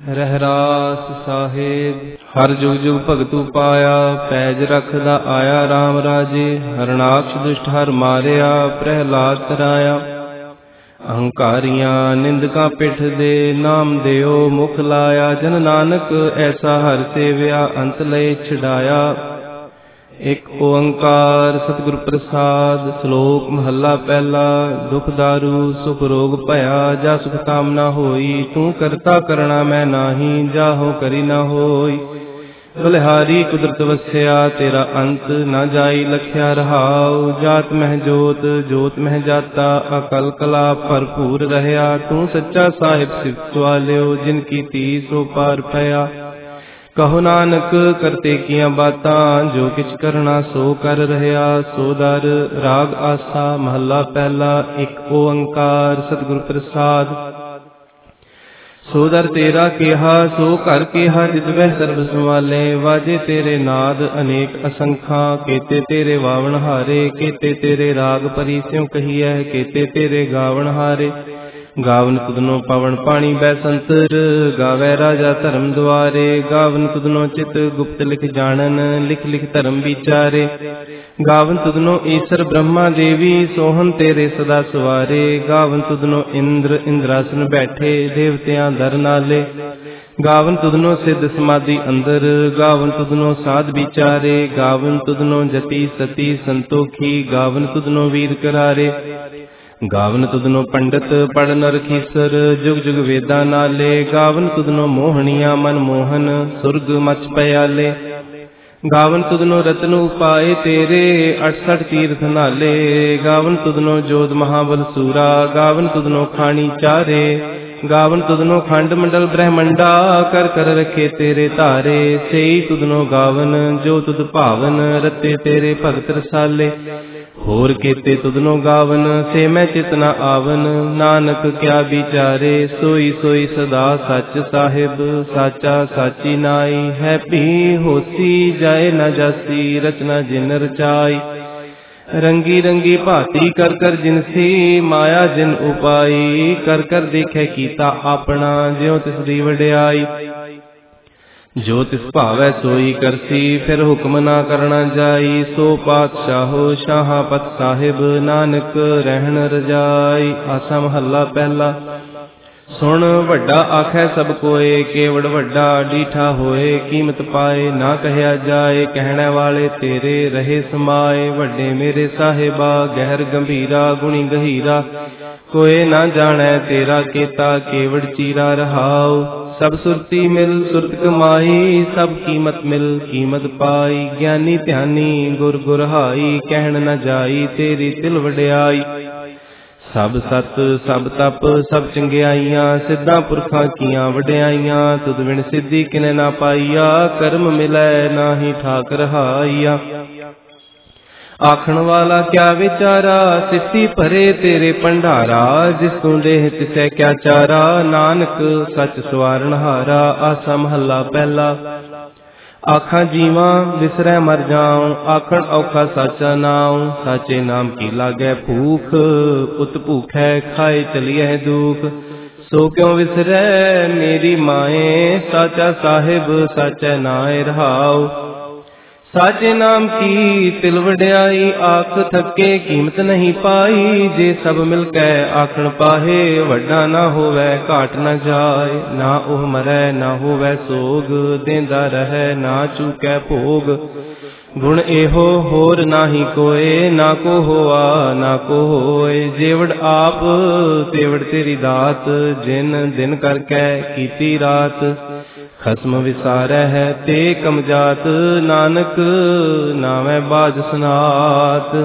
ਰਹਿਰਾਸ ਸਾਹਿਬ। ਹਰ ਜੁਗ ਜੁਗ ਭਗਤੂ ਪਾਇਆ, ਪੈਜ ਰਖਦਾ ਆਇਆ RAM ਰਾਜੇ। ਹਰਨਾਕਸ਼ ਦੁਸ਼ਟ ਹਰ ਮਾਰਿਆ, ਪ੍ਰਹਿਲਾਦ ਤਰਾਇਆ। ਅਹੰਕਾਰੀਆਂ ਨਿੰਦਕਾਂ ਪਿੱਠ ਦੇ, ਨਾਮ ਦਿਓ ਮੁਖ ਲਾਇਆ। ਜਨ ਨਾਨਕ ਐਸਾ ਹਰ ਸੇਵਿਆ, ਅੰਤ ਲਏ ਛਡਾਇਆ। ਇਕ ਓੰਕਾਰ ਸਤਿਗੁਰ ਪ੍ਰਸਾਦ। ਸ਼ਲੋਕ ਮਹੱਲਾ ਪਹਿਲਾ। ਦੁਖ ਦਾਰੂ ਸੁਖ ਰੋਗ ਭਇਆ, ਜਾ ਸੁਖ ਕਾਮਨਾ ਹੋਈ। ਤੂੰ ਕਰਤਾ ਕਰਣਾ ਮੈਂ ਨਾਹੀ, ਜਾਹੋ ਕਰੀ ਨਾ ਹੋਈ। ਬਲਿਹਾਰੀ ਕੁਦਰਤ ਵਸਿਆ, ਤੇਰਾ ਅੰਤ ਨਾ ਜਾਈ ਲਖਿਆ ਰਹਾਉ। ਜਾਤ ਮਹਿ ਜੋਤ, ਜੋਤ ਮਹਿ ਜਾਤਾ, ਅਕਲ ਕਲਾ ਭਰਪੂਰ ਰਹਿਆ। ਤੂੰ ਸੱਚਾ ਸਾਹਿਬ ਸਿਫਤ ਵਾਲਿਓ, ਜਿਨ ਕੀਤੀ ਸੋ ਪਾਰ ਪਿਆ। ਕਹੋ ਨਾਨਕ ਕਰਤੇ ਕੀਆਂ ਬਾਤਾਂ, ਜੋ ਕਿਛ ਕਰਨਾ ਸੋ ਕਰ ਰਹਿਆ। ਸੋ ਦਰ ਰਾਗ ਆਸਾ ਮਹੱਲਾ ਪਹਿਲਾ। ਇਕ ਓੰਕਾਰ ਸਤਿਗੁਰ ਪ੍ਰਸਾਦ। ਸੋ ਦਰ ਤੇਰਾ ਕਿਹਾ, ਸੋ ਘਰ ਕਿਹਾ, ਜਿਤ ਵਹਿ ਸਰਬ ਸੰਭਾਲੇ। ਵਾਜੇ ਤੇਰੇ ਨਾਦ ਅਨੇਕ ਅਸੰਖਾਂ, ਕੇਤੇ ਤੇਰੇ ਵਾਵਣ ਹਾਰੇ। ਕੇਤੇ ਤੇਰੇ ਰਾਗ ਪਰੀ ਸਿਉ ਕਹੀਐ, ਕੇਤੇ ਤੇਰੇ ਗਾਵਣ ਹਾਰੇ। ਗਾਵਨ ਤੁਧਨੋ ਪਵਨ ਪਾਣੀ ਬੈਸੰਤਰ, ਗਾਵੈ ਰਾਜਾ ਧਰਮ ਦੁਆਰੇ। ਗਾਵਨ ਤੁਧਨੋ ਚਿਤ ਗੁਪਤ ਲਿਖ ਜਾਣਨ, ਲਿਖ ਲਿਖ ਧਰਮ ਵਿਚਾਰੇ। ਗਾਵਨ ਤੁਧਨੋ ਈਸਰ ਬ੍ਰਹਮਾ ਦੇਵੀ, ਸੋਹਨ ਤੇਰੇ ਸਦਾ ਸਵਾਰੇ। ਗਾਵਨ ਤੁਧਨੋ ਇੰਦਰ ਇੰਦਰਾਸਨ ਬੈਠੇ, ਦੇਵਤਿਆਂ ਦਰ ਨਾਲੇ। ਗਾਵਨ ਤੁਧਨੋ ਸਿੱਧ ਸਮਾਧੀ ਅੰਦਰ, ਗਾਵਨ ਤੁਧਨੋ ਸਾਧ ਵਿਚਾਰੇ। ਗਾਵਨ ਤੁਧਨੋ ਜਤੀ ਸਤੀ ਸੰਤੋਖੀ, ਗਾਵਨ ਤੁਧਨੋ ਵੀਰ ਕਰਾਰੇ। ਗਾਵਨ ਤੁਧਨੋ ਪੰਡਤ ਪੜ੍ਹ ਰਖੀਸਰ, ਜੁਗ ਜੁਗ ਵੇਦਾਂ ਨਾਲੇ। ਗਾਵਨ ਤੁਧਨੋ ਮੋਹਣੀਆਂ ਮਨ ਮੋਹਨ, ਸੁਰਗ ਮਚ ਪਿਆਲੇ। ਗਾਵਨ ਤੁਧਨੋ ਰਤਨ ਉਪਾਏ ਤੇਰੇ, 68 ਤੀਰਥ ਨਾਲੇ। ਗਾਵਨ ਤੁਧਨੋ ਜੋਧ ਮਹਾਬਲ ਸੂਰਾ, ਗਾਵਨ ਤੁਧਨੋ ਖਾਣੀ ਚਾਰੇ। ਗਾਵਨ ਤੁਧਨੋ ਖੰਡ ਮੰਡਲ ਬ੍ਰਹਮੰਡਾ, ਕਰ ਕਰ ਰਖੇ ਤੇਰੇ ਧਾਰੇ। ਸਈ ਤੁਧਨੋ ਗਾਵਨ ਜੋ ਤੁਧ ਭਾਵਨ, ਰਤੇ ਤੇਰੇ ਭਗਤ ਰਸਾਲੇ। ਹੋਰ ਕੇਤੇ ਤੁਧਨੋ ਗਾਵਨ, ਸੇ ਮੈਂ ਚਿਤ ਨ ਆਵਨ। ਨਾਨਕ ਕਿਆ ਵਿਚਾਰੇ, ਸੋਈ ਸੋਈ ਸਦਾ ਸੱਚ ਸਾਹਿਬ। ਸਾਚਾ ਸਾਚੀ ਨਾਈ, ਹੈ ਭੀ ਹੋਸੀ ਜਾਏ ਨ ਜਾਸੀ। ਰਚਨਾ ਜਿਨ ਰਚਾਈ, ਰੰਗੀ ਰੰਗੀ ਭਾਤੀ ਕਰ ਕਰ ਜਿਨਸੀ। ਮਾਇਆ ਜਿਨ ਉਪਾਈ, ਕਰ ਕਰ ਦੇਖੈ ਕੀਤਾ ਆਪਣਾ। ਜਿਉ ਤਿਸ ਦੀ ਵਡਿਆਈ, ਜੋ ਤਿਸ ਭਾਵੈ ਸੋਈ ਕਰਸੀ। ਫਿਰ ਹੁਕਮ ਨਾ ਕਰਨਾ ਜਾਈ, ਸੋ ਪਾਤਸ਼ਾਹੋ ਸ਼ਾਹਾਪਤ ਸਾਹਿਬ। ਨਾਨਕ ਰਹਿਣ ਰਜਾਈ। ਆਸਾ ਮਹੱਲਾ ਪਹਿਲਾ। ਸੁਣ ਵੱਡਾ ਆਖੈ ਸਭ ਕੋਏ, ਕੇਵੜ ਵੱਡਾ ਡੀਠਾ ਹੋਏ। ਕੀਮਤ ਪਾਏ ਨਾ ਕਹਿਆ ਜਾਏ, ਕਹਿਣੇ ਵਾਲੇ ਤੇਰੇ ਰਹੇ ਸਮਾਏ। ਵੱਡੇ ਮੇਰੇ ਸਾਹਿਬਾ, ਗਹਿਰ ਗੰਭੀਰਾ ਗੁਣੀ ਗਹੀਰਾ। ਕੋਏ ਨਾ ਜਾਣੈ ਤੇਰਾ ਕੀਤਾ, ਕੇਵੜ ਚੀਰਾ ਰਹਾਉ। ਸਭ ਸੁਰਤੀ ਮਿਲ ਸੁਰਤ ਕਮਾਈ, ਸਭ ਕੀਮਤ ਮਿਲ ਕੀਮਤ ਪਾਈ। ਗਿਆਨੀ ਧਿਆਨੀ ਗੁਰ ਗੁਰਹਾਈ, ਕਹਿਣ ਨ ਜਾਈ ਤੇਰੀ ਤਿਲ ਵਡਿਆਈ। ਸਭ ਸਤ ਸਭ ਤਪ ਸਭ ਚੰਗਿਆਈਆਂ, ਸਿੱਧਾਂ ਪੁਰਖਾਂ ਕੀਆਂ ਵਡਿਆਈਆਂ। ਤੁਧ ਬਿਨ ਸਿੱਧੀ ਕਿਨੇ ਨਾ ਪਾਈਆ, ਕਰਮ ਮਿਲੈ ਨਾਹੀ ਠਾਕ ਰਹਾਈਆ। ਆਖਣ ਵਾਲਾ ਕਿਆ ਵਿਚਾਰਾ, ਸਿੱਧੀ ਭਰੇ ਤੇਰੇ ਭੰਡਾਰਾ। ਜਿਸ ਤੂੰ ਦੇਹ ਤਿਸੈ ਕਿਆ ਚਾਰਾ, ਨਾਨਕ ਸੱਚ ਸਵਾਰਨ ਹਾਰਾ। ਆਸਾ ਮਹੱਲਾ ਪਹਿਲਾ। ਆਖਾਂ ਜੀਵਾਂ ਵਿਸਰੈ ਮਰ ਜਾਉ, ਆਖਣ ਔਖਾ ਸਾਚਾ ਨਾਉ। ਸਾਚੇ ਨਾਮ ਕੀ ਲਾਗੈ ਭੂਖ, ਉਤ ਭੂਖੈ ਖਾਏ ਚਲੀਐ ਦੁਖ। ਸੋ ਕਿਉ ਵਿਸਰੈ ਮੇਰੀ ਮਾਏ, ਸਾਚਾ ਸਾਹਿਬ ਸਾਚੈ ਨਾਏ ਰਹਾਉ। ਸਾਚੇ ਨਾਮ ਕੀ ਤਿਲ ਵਡਿਆਈ, ਆਖ ਥਕੇ ਕੀਮਤ ਨਹੀਂ ਪਾਈ। ਜੇ ਸਭ ਮਿਲ ਕੈ ਆਖਣ ਪਾਹੇ, ਵੱਡਾ ਨਾ ਹੋਵੈ ਘਾਟ ਨ ਜਾਏ। ਨਾ ਉਹ ਮਰੈ ਨਾ ਹੋਵੈ ਸੋਗ, ਦੇਂਦਾ ਰਹੈ ਨਾ ਚੂਕੈ ਭੋਗ। ਗੁਣ ਇਹੋ ਹੋਰ ਨਾਹੀ ਕੋਏ, ਨਾ ਕੋ ਹੋਆ ਨਾ ਕੋ ਹੋਏ। ਜੇਵੜ ਆਪ ਤੇਵੜ ਤੇਰੀ ਦਾਤ, ਜਿਨ ਦਿਨ ਕਰਕੇ ਕੀਤੀ ਰਾਤ। ਖਸਮ ਵਿਸਾਰੈ ਹੈ ਤੇ ਕਮਜਾਤ, ਨਾਨਕ ਨਾਮੈ ਬਾਜ ਸਨਾਤ।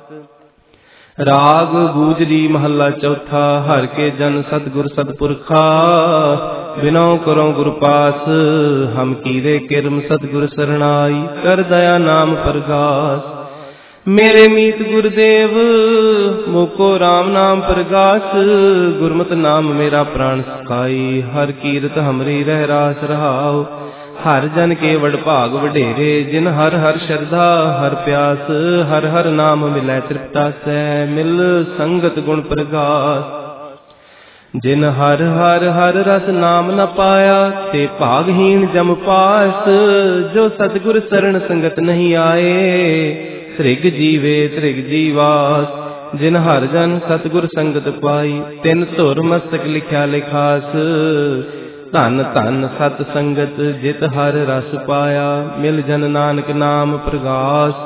ਰਾਗ ਗੂਜਰੀ ਮਹੱਲਾ ਚੌਥਾ। ਹਰਿ ਕੇ ਜਨ ਸਤਿਗੁਰ ਸਤਿਪੁਰਖਾ, ਬਿਨਉ ਕਰਉ ਗੁਰ ਪਾਸ। ਹਮ ਕੀਰੇ ਕਿਰਮ ਸਤਿਗੁਰ ਸਰਣਾਈ, ਕਰ ਦਇਆ ਨਾਮ ਪ੍ਰਗਾਸ। ਮੇਰੇ ਮੀਤ ਗੁਰਦੇਵ ਮੋਕੋ RAM ਨਾਮ ਪ੍ਰਗਾਸ। ਗੁਰਮਤਿ ਨਾਮ ਮੇਰਾ ਪ੍ਰਾਣ ਸਖਾਈ, ਹਰ ਕੀਰਤ ਹਮਰੀ ਰਹਿ ਰਾਸ ਰਹਾਉ। ਹਰ ਜਨ ਕੇ ਵਡ ਭਾਗ ਵਡੇਰੇ, ਜਿਨ ਹਰ ਹਰ ਸ਼ਰਧਾ ਹਰ ਪਿਆਸ। ਹਰ ਹਰ ਨਾਮ ਮਿਲੈ ਤ੍ਰਿਪਤਾਸੈ, ਮਿਲ ਸੰਗਤ ਗੁਣ ਪ੍ਰਗਾਸ। जिन हर हर हर रस नाम न पाया, ते भागहीन जम पास। जो सतगुर शरण संगत नहीं आए, त्रिग जीवे त्रिग जीवास। जिन हर जन सतगुर संगत पाई, तिन धुर मस्तक लिखा लिखास। धन धन सत संगत जित हर रस पाया, मिल जन नानक नाम प्रगास।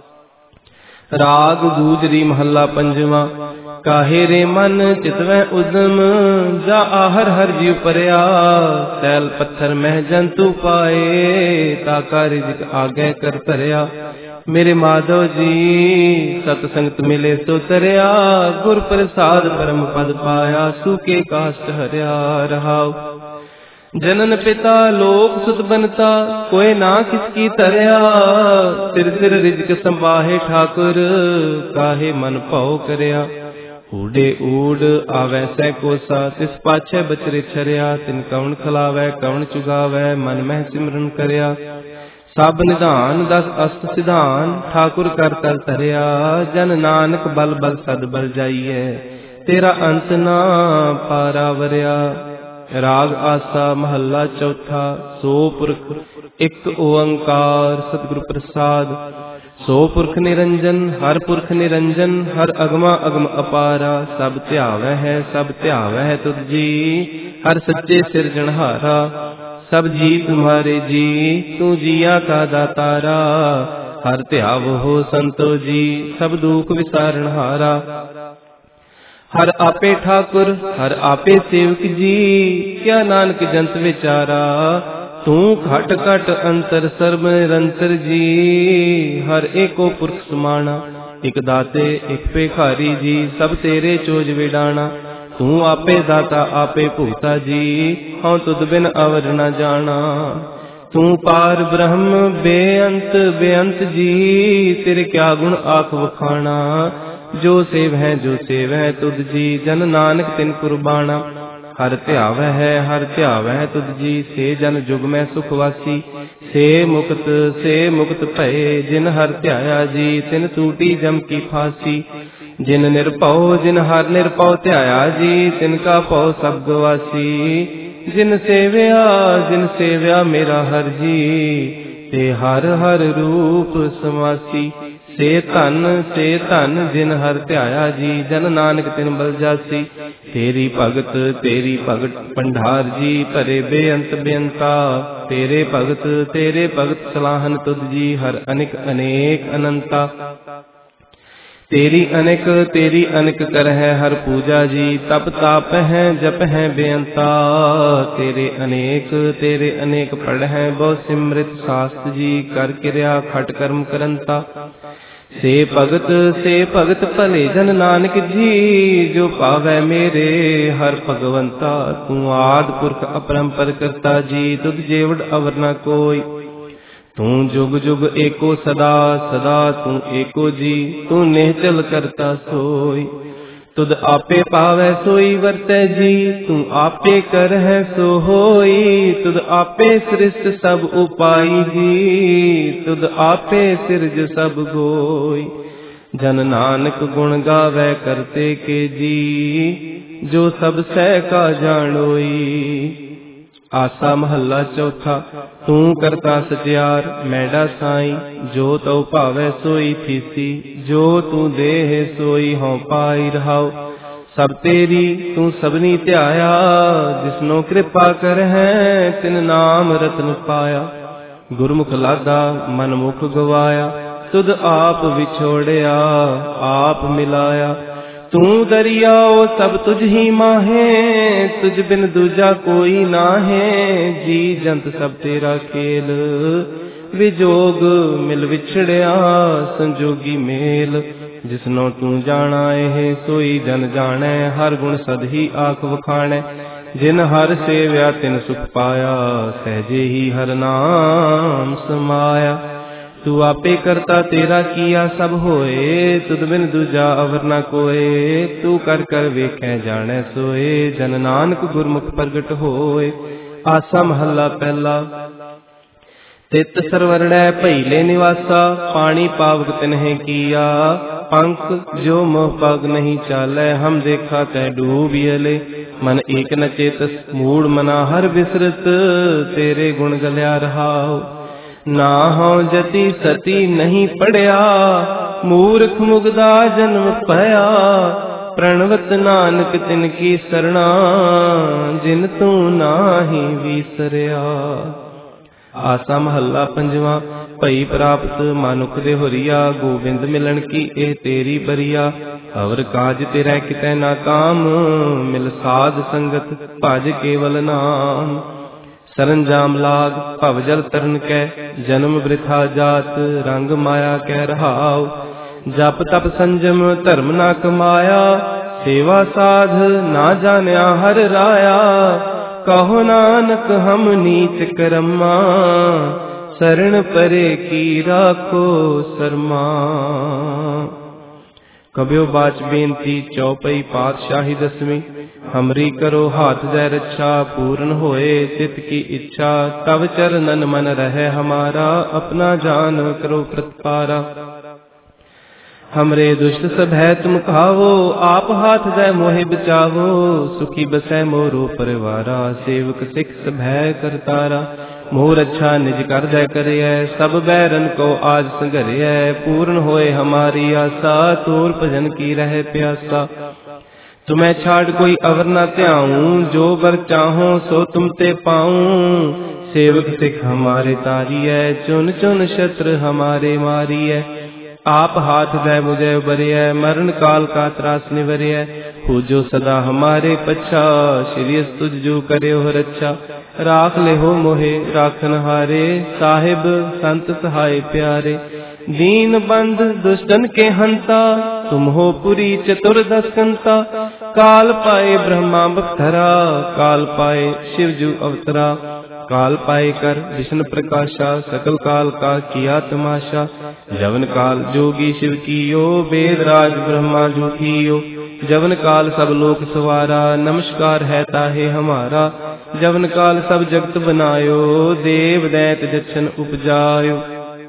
राग गूजरी महला पंजवा। काहे रे मन चितवै उदम, जा आहर हर जीव परया। सैल पत्थर मह जंतु पाए, ताका रिजक आगे कर धरया। मेरे माधव जी सतसंगत मिले सो तरया, गुर प्रसाद परम पद पाया। सूखे काष्ट हरया रहाओ। जनन पिता लोक सुत बनता, कोई ना किसकी तरया। सिर सिर रिजक संभाहे ठाकुर, काहे मन भाव करया। ऊडे ऊड आवै सै कोसा, तिस पाछे बचरे छरया। तिन कौन खिलावै कौन चुगावै, मन मह सिमरन करया। सब निधान दस अष्ट सिधान, ठाकुर कर कर धरया। जन नानक बल बल सद बल जाइए, तेरा अंत ना पारावरया। राग आसा महला चौथा। सो पुरख एक ओंकार सतगुरु प्रसाद। सो पुरख निरंजन हर पुरख निरंजन, हर अगमा अगम अपारा। सब ध्यावै है सब ध्यावै है तुझ जी, हर सच्चे सिरजनहारा। सब जी तुम्हारे जी, तू जिया का दातारा। हर ध्याव हो संतो जी, सब दुख विसारणहारा। हर आपे ठाकुर हर आपे सेवक जी, क्या नानक जंत विचारा। तू घट घट अंतर सर्व निरंतर जी, हर एको पुरख समाना। एक दाते एक भिखारी जी, सब तेरे चोज विडाना। तू आपे दाता आपे भूता जी, हूँ तुद बिन अवर न जाना। तू पार ब्रह्म बेअंत बेअंत जी, तेरे क्या गुण आख वखाना। जो सेव है जो सेव है तुद जी, जन नानक तिन कुर्बाना। हर ध्याव है तुद जी, से जन जुग में सुखवासी। से मुक्त भये, जिन हर ध्याया जी, तिन टूटी जम की फांसी। जिन हर निरपौ ध्याया जी, तिनका पौ सब गवासी। जिन सेव्या मेरा हर जी, ते हर हर रूप समासी। से धन जिन हर ध्याया जी, जन नानक तिन बल जासी। तेरी भगत पंडार जी, भरे बेअंत बेअंता। तेरे भगत सलाहन तुद जी, हर अनिक अनेक अनंता। तेरी अनिक कर है हर पूजा जी, तप ताप है जप है बेअंता। तेरे अनेक पढ़ है बहु सिमृत शास्त्र जी, कर क्रिया खट कर्म करंता। से भगत भले जन नानक जी, जो पावै मेरे हर भगवंता। तू आद पुरख अपरंपर करता जी, तुद जेवड़ अवर न कोई। तू जुग जुग एको सदा सदा, तू एको जी, तू निहचल करता सोई। तुद आपे पावै सोई वरतै जी, तू आपे कर है सो होई। तुद आपे सृष्ट सब उपाई जी, तुद आपे सिरज सब गोई। जन नानक गुण गावै करते के जी, जो सब सह का जानोई। आसा महला चौथा। तू करता सचियार मैडा साई, जो तौ भावै सोई थीसी। जो तू देह सोई हों पाई रहाओ। सब तेरी तू सबनी ध्याया, जिसनो कृपा कर है तिन नाम रतन पाया। गुरमुख लादा मन मुख गवाया, तुद आप विछोड़या आप मिलाया। तू दरियाओ सब तुझ ही माहे, तुझ बिन दूजा कोई नाहे। जी जंत सब तेरा खेल, विजोग मिल विछड़िया संजोगी मेल। जिसनो तू जाना है सोई जन जाने, हर गुण सद ही आख वखाणे। जिन हर सेव्या तिन सुख पाया, सहजे ही हर नाम समाया। तू आपे करता तेरा किया सब होए, तुद बिन दूजा अवर न कोए। तू कर कर वेखै जाने सोए, जन नानक गुरमुख प्रगट होए। आसा महला पहला। तित सरवरड़ै भईले निवासा, पानी पावक तिन्हें किया। पंख जो मोह पग नहीं चालै, हम देखा तै डूबियले। मन एक न चेतस मूड मना हर बिसरत, तेरे गुण गलिया रहाओ। ना हूँ जति सती नहीं पढ़िया, मूर्ख मुगदा जन्म पाया। प्रणवत नानक तिनकी सरना, जिन तू नाही विसरिया। आसा महला पंजवा। भई प्राप्त मानुख दे होरिया, गोबिंद मिलन की एह तेरी बरिया। अवर काज तेरा कितै ना काम, मिल साध संगत भज केवल नाम। सरंजाम लाग भव जल तरन कै, जन्म वृथा जात रंग माया कै रहाओ। जप तप संजम धर्म ना कमाया, सेवा साध ना जानिया हर राया। कहो नानक हम नीच करमा, शरण परे की राखो शर्मा। कब्यो बाच बेनती चौपई पातशाही दसवीं। हमरी करो हाथ जय रक्षा, पूर्ण होए चित की इच्छा। तब चरणन मन रहे हमारा, अपना जान करो प्रतिपारा। हमरे दुष्ट सब है तुम खावो, आप हाथ दे मोहे बचावो। सुखी बसै मोरो परिवारा, सेवक सिख सब है करतारा। मोर अच्छा निज कर जय करिय, सब बैरन को आज संघरिय। पूर्ण होए हमारी आशा, तोर भजन की रहे प्यासा। तुम्हें छाड़ कोई अवर न त्याऊं, जो बर चाहो सो तुम ते पाऊं। सेवक सिख हमारे तारिय, चुन चुन शत्रु हमारे मारिय। आप हाथ दे मुझे उबरिय, मरण काल का त्रास निवरिय। हो जो सदा हमारे पच्छा, श्री तुझ जो करे हो रक्षा। राख ले हो मोहे राखन हारे, साहिब संत सहाय प्यारे। दीन बंध दुष्टन के हंता, तुम हो पुरी चतुर्दश कंता। काल पाए ब्रह्मा बख्तरा, काल पाए शिवजू अवतरा। काल पाए कर विष्णु प्रकाशा, सकल काल का किया तमाशा। जवन काल जोगी शिव कियो, वेद राज ब्रह्मा जो कियो। जवन काल सब लोक सवारा, नमस्कार है ताहे हमारा। जवन काल सब जगत बनायो, देव दैत जछन उपजायो।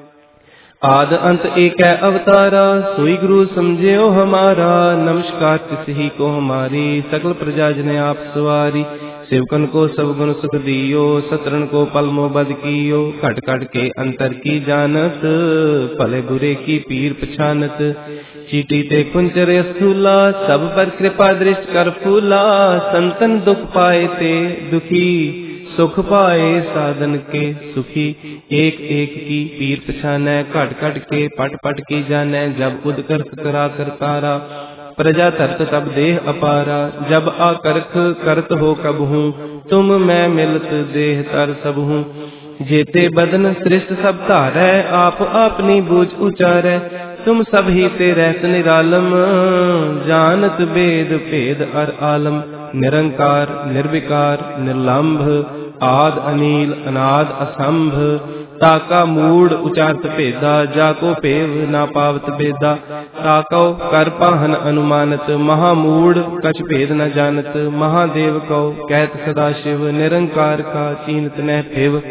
आद अंत एक है अवतारा, सोई गुरु समझियो हमारा। नमस्कार तिस ही को हमारी, सकल प्रजा जने आप सवारी। सेवकन को सब गुण सुख दियो, सतरन को पल मोबद कियो। घट घट के अंतर की जानत, भले बुरे की पीर पछानत। चीटी ते कुंचर स्थूला, सब पर कृपा दृष्ट कर फूला। संतन दुख पाए ते दुखी, सुख पाए साधन के सुखी। एक एक की पीर पछानै, घट घट के पट पट की जानै। जब उदकर्ष करा करतारा, प्रजा धरत तब देह अपारा। जब आकर्ख करत हो कब हूँ, तुम मैं मिलत देह तर सब हूँ। जेते बदन सृष्ट सब धारै, आप अपनी बूझ उचारै। तुम सब ही ते रहत निरालम, जानत वेद भेद अर आलम। निरंकार निर्विकार निर्लंभ, आद अनील अनाद असंभ। ताका मूड उचारत भेदा, जाको पेव ना पावत बेदा। ताको कर पाहन अनुमानत, महामूड कछ भेद न जानत। महादेव को कहत सदा शिव, निरंकार का चीनत न फेव।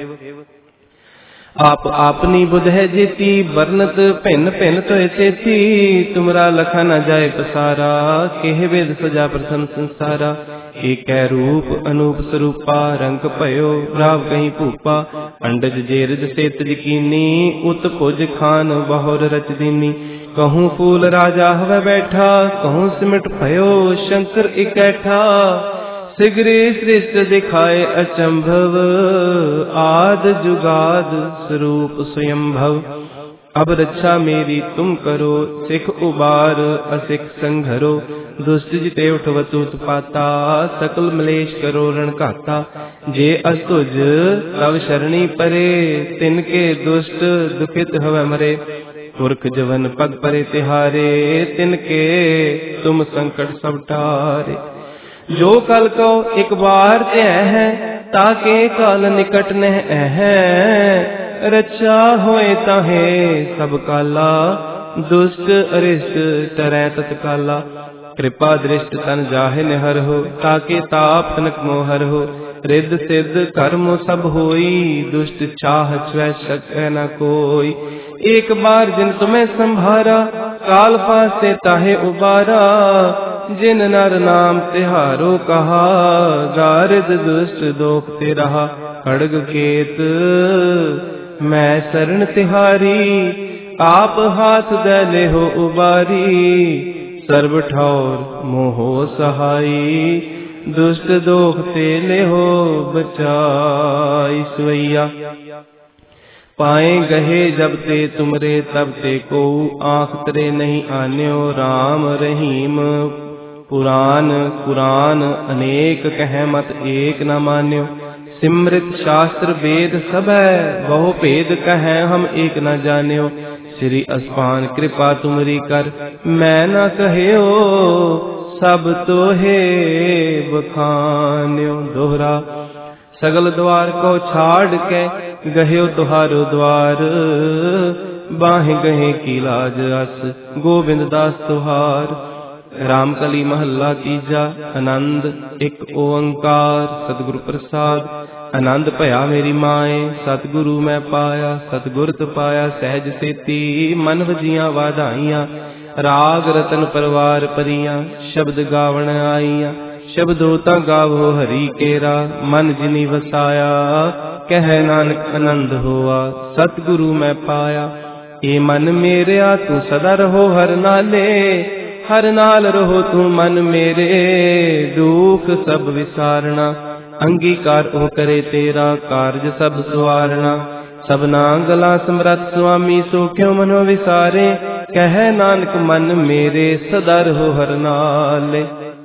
आप आपनी बुध है जेती, वर्णत भिन्न भिन्न तो चेती। तुमरा लखा न जाए पसारा, केह वेद सजा प्रथम संसारा। एक है रूप अनूप स्वरूपा, रंग भयो राव कहीं भूपा। अंडज जेरज सेतज कीनी, उत पुज खान बहुर रच दीनी। कहूँ फूल राजा हवे बैठा, कहूँ सिमट भयो शंकर इकैठा। सिगरे सृष्ट दिखाए अचंभव, आद जुगाद स्वरूप स्वयंभव। अब रक्षा मेरी तुम करो, सिख उबार असिख संघरो। दुष्ट जिते उठवत उत्पाता, सकल मलेश करो रण घाता। जे अस्तुज तब शरणी परे, तिनके दुष्ट दुखित हवै मरे। पुरख जवन पग परे तिहारे, तिनके तुम संकट सब टारे। जो कल को एक बार ते है, ताके काल निकट न है। रक्षा होए ताहे सब काला, दुष्ट अरिष्ट टरै तत्काला। कृपा दृष्ट तन जाहे निहर हो, ताके ताप तनक मोहर हो। रिद्ध सिद्ध कर्म सब होई, दुष्ट चाह स्वै सकै न कोई। एक बार जिन तुम्हें संभारा, काल पास से ताहे उबारा। जिन नर नाम तिहारो कहा, दारिद दुष्ट दोख ते रहा। खड़ग केत मैं शरण तिहारी, आप हाथ दे लेहो उबारी। सर्ब ठौर मोहो सहाई, दुष्ट दोख ते लेहो बचाई। सवैया पाए गहे जब ते तुमरे, तब ते को आँख तरे नहीं आन्यो। राम रहीम पुराण कुरान, अनेक कह मत एक न मान्यो। सिमृत शास्त्र वेद सब है, बहु भेद कह हम एक न जान्यो। श्री अस्पान कृपा तुमरी कर, मैं न कह्यो सब तोहे बखान्यो। दोहरा सगल द्वार को छाड़ के, गह्यो तुहारो द्वार। बाहें गहे की लाज अस, गोविंद दास तुहार। रामकली महला तीजा। आनंद एक ओंकार सतगुरु प्रसाद। आनंद भया मेरी माए, सतगुरु मैं पाया। सतगुरत पाया सहज सेती, मन वजियां वाधाइयां। राग रतन परवार परियां, शब्द गावण आईयां। शब्दो ता गावो हरि केरा, मन जिनी वसाया। कह नानक आनंद होआ, सतगुरु मैं पाया। ए मन मेरेया तू सदा रहो हर नाले, हर नाल रहो तू मन मेरे। दुख सब विसारना, अंगीकार ओ करे तेरा। कारज सब सवारना, सबना गला समरथ स्वामी। सो क्यों मनो विसारे, कह नानक मन मेरे। सदा रहो हर नाले।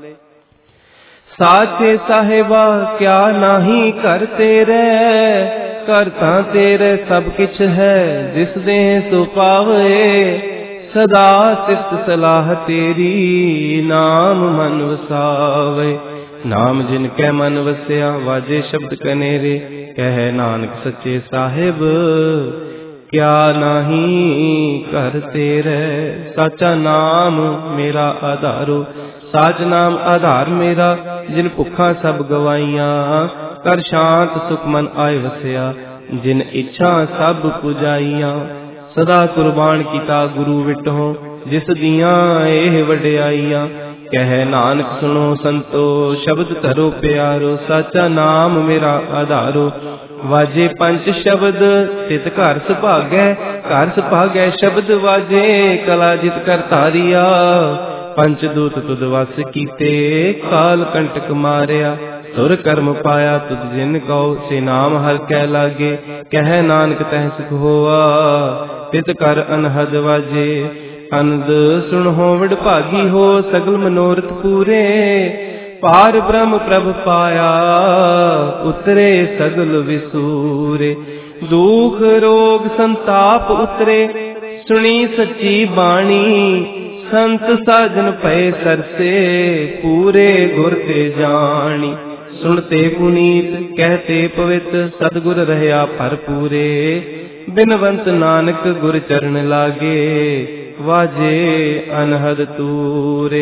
साचे साहेबा क्या नाही कर तेरे, करता तेरे सब किछ है। जिस दे सो पावे, सदा सिफ्त सलाह तेरी। नाम मन वसावे, नाम जिनके मन वसया। वाजे शब्द कनेरे, कह नानक सच्चे साहिब क्या नाही कर तेरे। साचा नाम मेरा आधारो, साच नाम आधार मेरा। जिन भुखा सब गवाइया, कर शांत सुख मन आए वसया। जिन इच्छा सब पुजाइया, सदा कुर्बान कीता गुरु विटो। जिस दियां एह वड्याइयां, कह नानक सुनो संतो। शब्द धरो प्यारो, साचा नाम मेरा आधारो। वाजे पंच शब्द तित घर सुभागै, घर सुभागै शब्द वाजे। कला जित कर तारिया, पंच दूत तुद वस कीते। काल कंटक मारिया, सुर कर्म पाया तुद जिन कहो। से नाम हर कै लागे, कह नानक तह सुख होआ। तित कर अनहद वाजे, अनद सुन हो वडभागी हो। सगल मनोरथ पूरे, पार ब्रह्म प्रभ पाया। उतरे सगल विसूरे, दुख रोग संताप उतरे। सुनी सच्ची बाणी, संत साजन पए सरसे। पूरे गुर ते जानी, सुनते पुनीत कहते पवित। सतगुर रहया भरपूरे, बिनवंत नानक गुर चरण लागे। वाजे अनहद तूरे।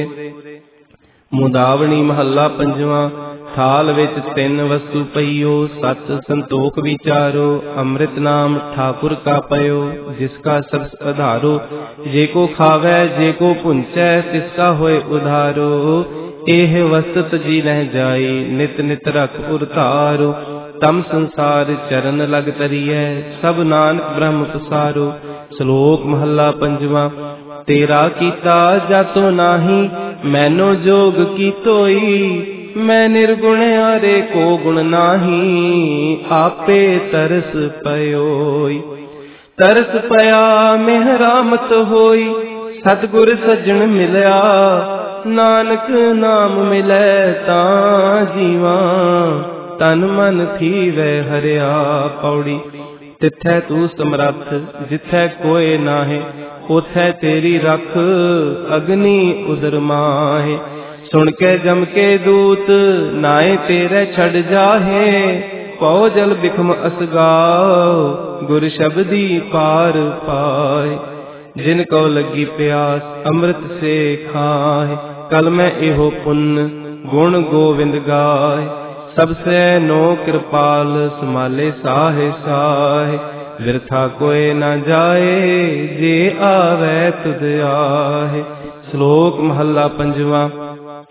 मुदावनी महला पंजवा। थाल विच तिन वस्तु पईयो, सत संतोख विचारो। अमृत नाम ठाकुर का पयो, जिसका सब आधारो। जे को खावै जे को पुंचै, तिसका होए उधारो। एह वस्तु जी रह जाई, नित नित रख उरतारो। तम संसार चरण लग तरियै, सब नानक ब्रह्म पसारो। श्लोक महला पंजवा। तेरा कीता जातो नाही, मैनो जोग की तोई। मैं निर्गुण आरे को गुण नाही, आपे तरस पयोई। तरस पया मेहरामत होई, सतगुर सज्जन मिलया। नानक नाम मिलै तां जीवा, तन मन थीवै हरिया। पौड़ी। तिथै तू समरथ, जिथै कोय नाहे। ओथै तेरी रख, अग्नि उदर माहे। सुन के जम के दूत, नाए तेरे छड़ जाहे। पौ जल बिखम असगाओ, गुर शब्दी पार पाए। जिन को लगी प्यास, अमृत से खाए। कल मैं एहो पुण्य, गुण गोविंद गाए। सबसे नो कृपाल, समाले साहे साहे। बिरथा कोय न जाए, जे आवे तुध आहे। श्लोक महला पंजवा।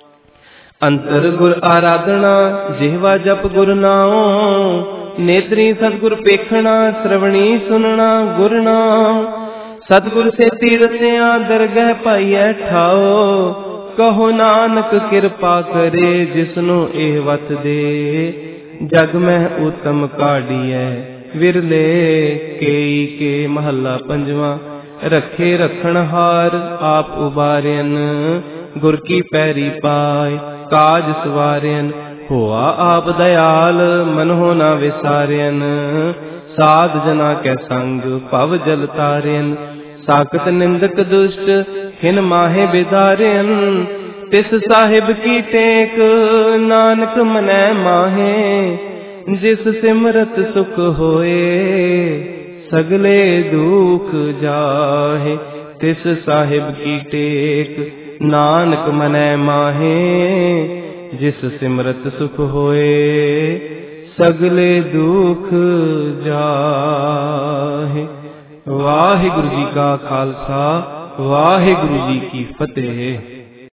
ਅੰਤਰ ਗੁਰ ਆਰਾਧਨਾ ਜਿਹਵਾ ਜਪ ਗੁਰ ਨਾਉ, ਨੇਤਰੀ ਸਤਿਗੁਰ ਪੇਖਣਾ ਸ਼ਰਵਣੀ ਸੁਨਣਾ ਗੁਰ ਨਾਮ। ਸਤਿਗੁਰ ਸੇਤੀ ਰਸਿਆ ਦਰਗਹਿ ਪਾਈਐ ਠਾਓ, ਕਹੋ ਨਾਨਕ ਕਿਰਪਾ ਕਰੇ ਜਿਸਨੂੰ ਇਹ ਵਤ ਦੇ। ਜਗ ਮਹਿ ਉਤਮ ਕਾਢੀਐ ਵਿਰਲੇ ਕੇਈ ਕੇ। ਮਹੱਲਾ ਪੰਜਵਾਂ। ਰੱਖੇ ਰਖਣ ਹਾਰ ਆਪ ਉਬਾਰਿਆਨ, ਗੁਰ ਕੀ ਪੈਰੀ ਪਾਏ ਕਾਜ ਸਵਾਰਿਆਨ। ਹੋਆ ਆਪ ਦਇਆਲ ਮਨਹੁ ਨਾ ਵਿਸਾਰਿਆਨ, ਸਾਧ ਜਨਾ ਕੈ ਸੰਗ ਭਵ ਜਲ ਤਾਰਿਆਨ। ਸਾਖਤ ਨਿੰਦਕ ਦੁਸ਼ਟ ਹਿਨ ਮਾਹੇ ਬਿਦਾਰਿਆਨ, ਤਿਸ ਸਾਹਿਬ ਕੀ ਟੇਕ ਨਾਨਕ ਮਨੈ ਮਾਹੇ। ਜਿਸ ਸਿਮਰਤ ਸੁਖ ਹੋਏ ਸਗਲੇ ਦੁਖ ਜਾਹੇ, ਤਿਸ ਸਾਹਿਬ ਕੀ ਟੇਕ ਨਾਨਕ ਮਨੈ ਮਾਹੇ। ਜਿਸ ਸਿਮਰਤ ਸੁਖ ਹੋਏ ਸਗਲੇ ਦੁਖ ਜਾਹੇ। ਵਾਹਿਗੁਰੂ ਜੀ ਕਾ ਖਾਲਸਾ, ਵਾਹਿਗੁਰੂ ਜੀ ਕੀ ਫਤਿਹ।